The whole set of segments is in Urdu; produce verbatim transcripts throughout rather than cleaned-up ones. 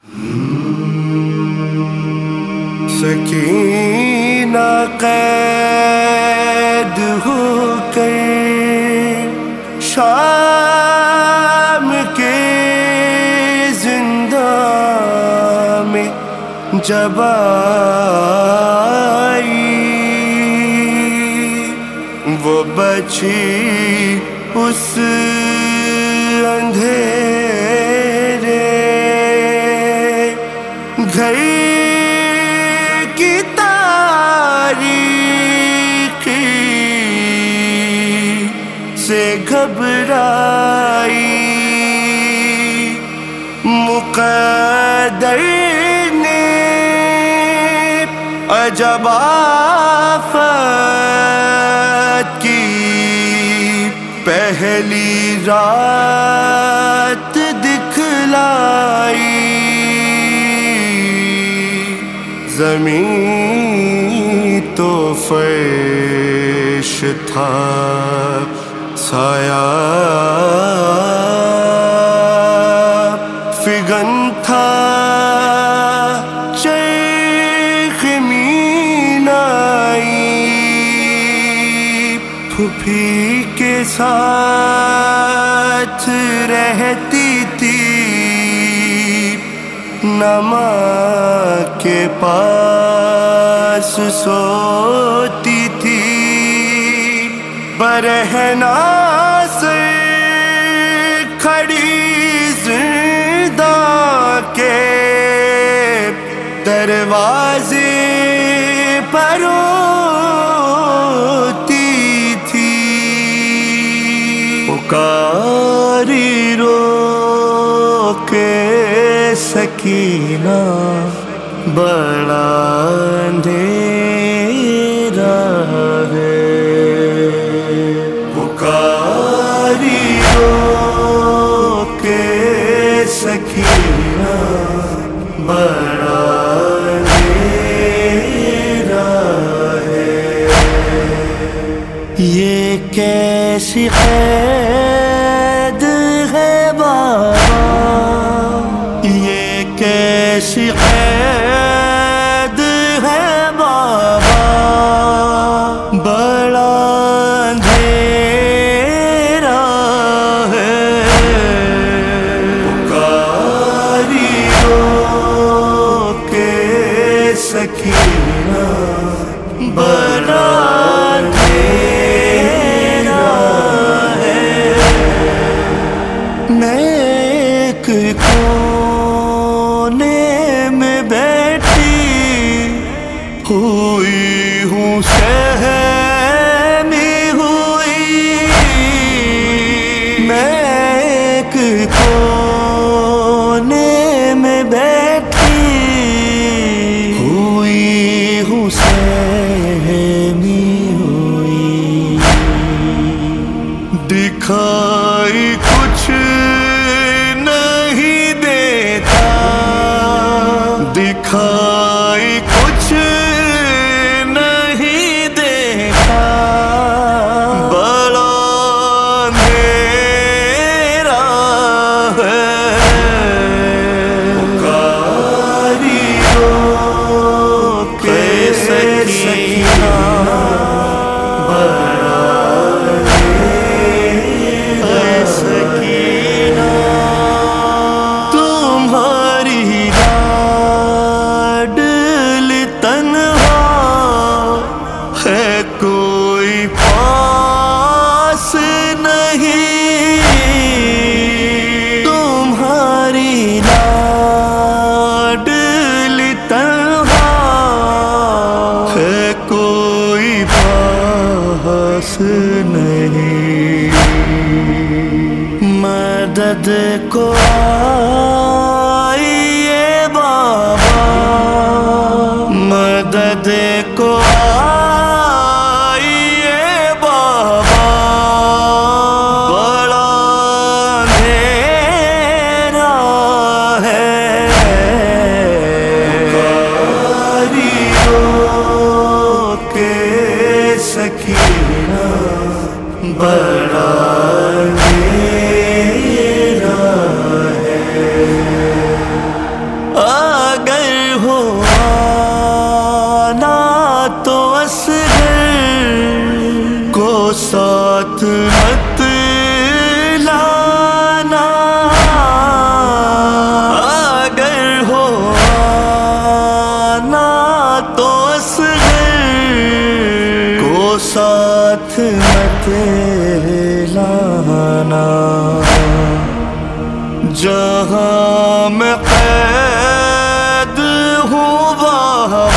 سکینہ قید ہو کر شام کے زنداں میں جب آئی، وہ بچی اس اندھیرے گھر کی تاریکی سے گھبرائی، مقدر نے عجب آفت کی پہلی رات دکھلائی، زمین تو فرش تھا، سایہ فغن تھا، چرخ مینائی، پھوپھی کے ساتھ رہتی تھی، نہ ماں کے پاس سوتی تھی، برہنہ سے کھڑی زنداں کے دروازے پر روتی تھی، پکاری رو کے سکینہ بڑا اندھیرا ہے، پکاری رو کے سکینہ بڑا اندھیرا ہے، یہ کیسی قید ہے بابا، یہ کیسی قید ہے بابا، بڑا اندھیرا ہے، پکاری رو کے سکینہ بڑا اندھیرا ہے، میں ایک کونے میں بیٹھی ہوئی ہوں، سہمی ہوئی، میں ایک کونے میں بیٹھی ہوئی ہوں، سہمی ہوئی، دکھائی کچھ نہیں دیتا، دکھائی کچھ نہیں دیتا، بڑا اندھیرا ہے، پکاری رو کے سکینہ بڑا اندھیرا ہے، سکینہ تمہاری لاڈل تنہا ہے، کوئی پاس نہیں، تمہاری لاڈل تنہا ہے، کوئی پاس نہیں، مدد کو آئیے بابا، مدد کو آئیے بابا، بڑا اندھیرا ہے، پکاری رو کے سکینہ بڑا اندھیرا ہے، ساتھ مت لانا، جہاں میں قید ہوں وہاں،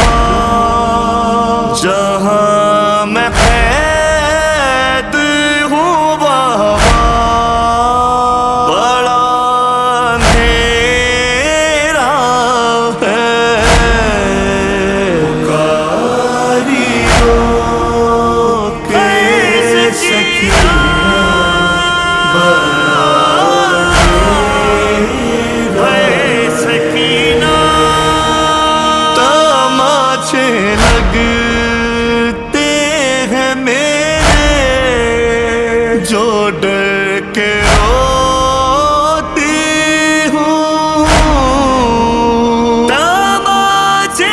جہاں میں قید ہوں وہاں بڑا اندھیرا ہے، پکاریوں کے سکینہ بڑا لگتے ہیں میرے جو ڈر کے روتی ہوں، تماچے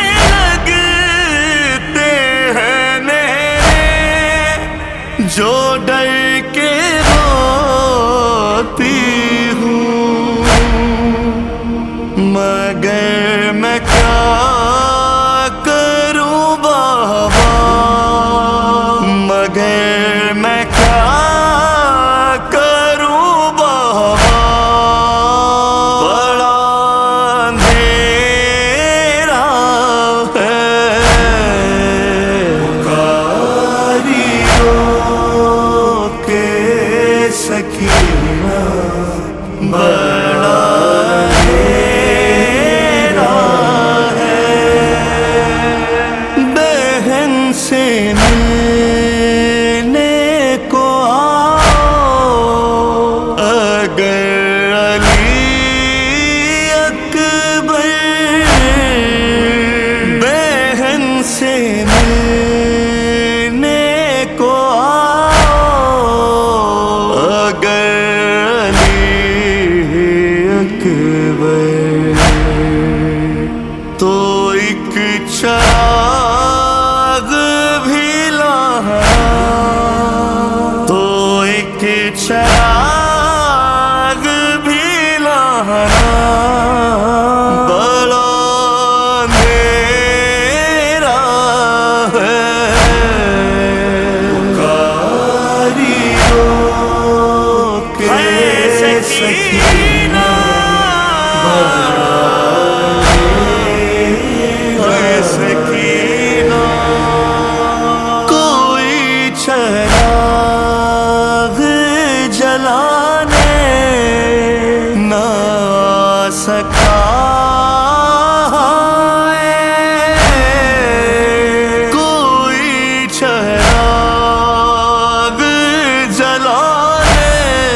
لگتے ہیں میرے جو ڈر کے روتی ہوں، مگر میں کیا مگر میں کیا کروں بابا، بڑا اندھیرا ہے، پکاریوں کے سکینہ بڑا اندھیرا ہے، بہن سے سے ملنے کو آؤ، اگر علی اکبر تو ایک چراغ بھی لانا، تو ایک چراغ بھی لانا، سکینہ سکینہ کوئی چراغ جلانے نہ سکا ہے، کوئی چراغ جلانے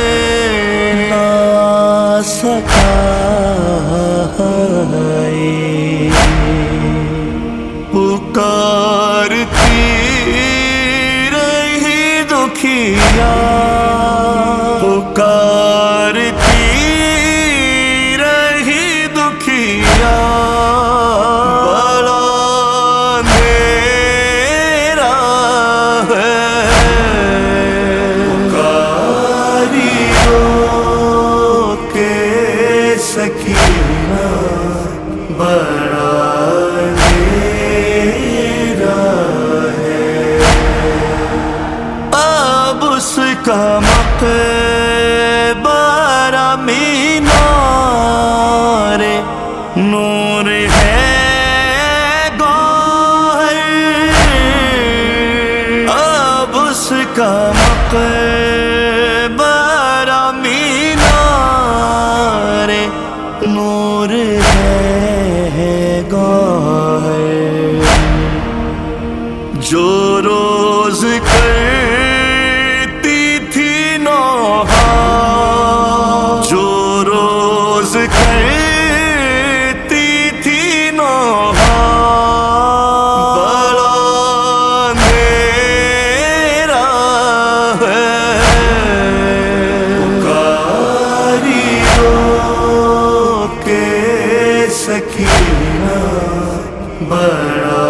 سکا ہے، پکارتی رہی دکھیا، پکارتی رہی دکھیا، بڑا اندھیرا ہے، پکاریوں کے سکینہ بڑا اندھیرا ہے، اب اس کا مقبرہ مینار نور ہے گوہر، اب اس کا مقبرہ مینار نور ہے گوہر، جو روز کرتی تھی نوحہ، جو روز کرتی تھی نوحہ، بڑا اندھیرا ہے، پکاریوں کے سکینہ بڑا